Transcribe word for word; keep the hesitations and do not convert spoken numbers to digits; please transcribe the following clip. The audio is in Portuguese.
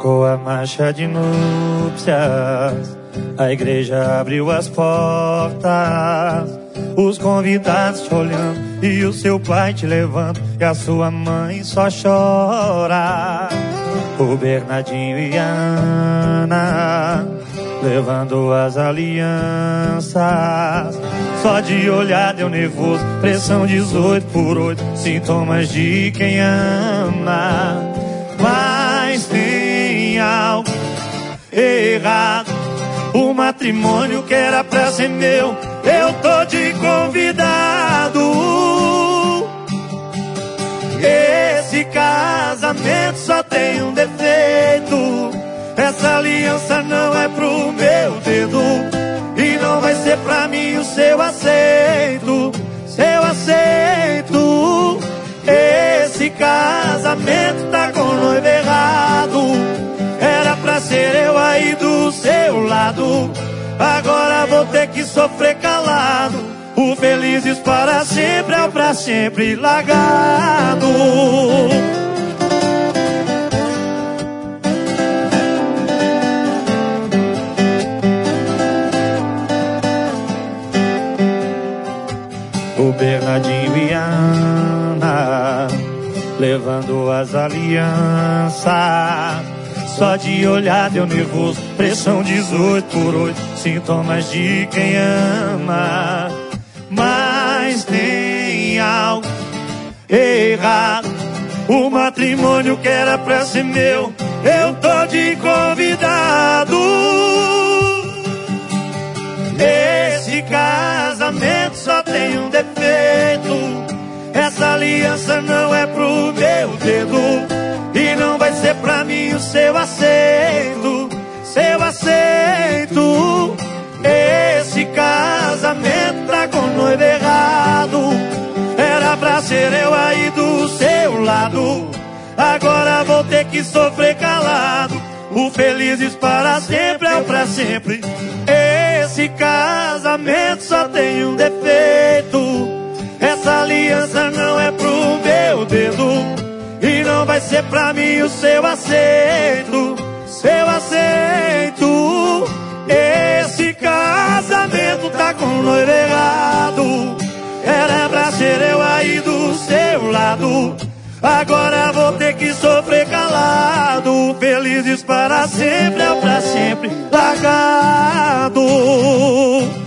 Tocou a marcha de núpcias, a igreja abriu as portas, os convidados te olhando e o seu pai te levando e a sua mãe só chora. O Bernardinho e a Ana levando as alianças, só de olhar deu nervoso, pressão dezoito por oito, sintomas de quem ama. Mas tem algo errado, o matrimônio que era pra ser meu, eu tô de convidado. Esse casamento só tem um defeito, essa aliança não é pro meu dedo, e não vai ser pra mim o seu aceito, seu aceito. Esse casamento tá com o noivo errado, era pra ser eu aí do seu lado, agora vou ter que sofrer calado. O felizes para sempre é o pra sempre largado. O Bernardinho e a Ana levando as alianças, só de olhar deu nervoso, pressão dezoito por oito, sintomas de quem ama. Mas tem algo errado, o matrimônio que era pra ser meu, eu tô de convidado. Esse casamento só tem um defeito, essa aliança não é pro meu dedo, e não vai ser pra mim o seu aceito, seu aceito. Esse casamento tá com o noivo errado, era pra ser eu aí do seu lado, agora vou ter que sofrer calado. O felizes para sempre é o pra sempre. Esse casamento só tem um defeito, essa aliança não é pro meu dedo, e não vai ser pra mim o seu aceito, seu aceito. Esse casamento tá com o noivo errado, era pra ser eu aí do seu lado, agora vou ter que sofrer calado. Felizes para sempre é o pra sempre largado.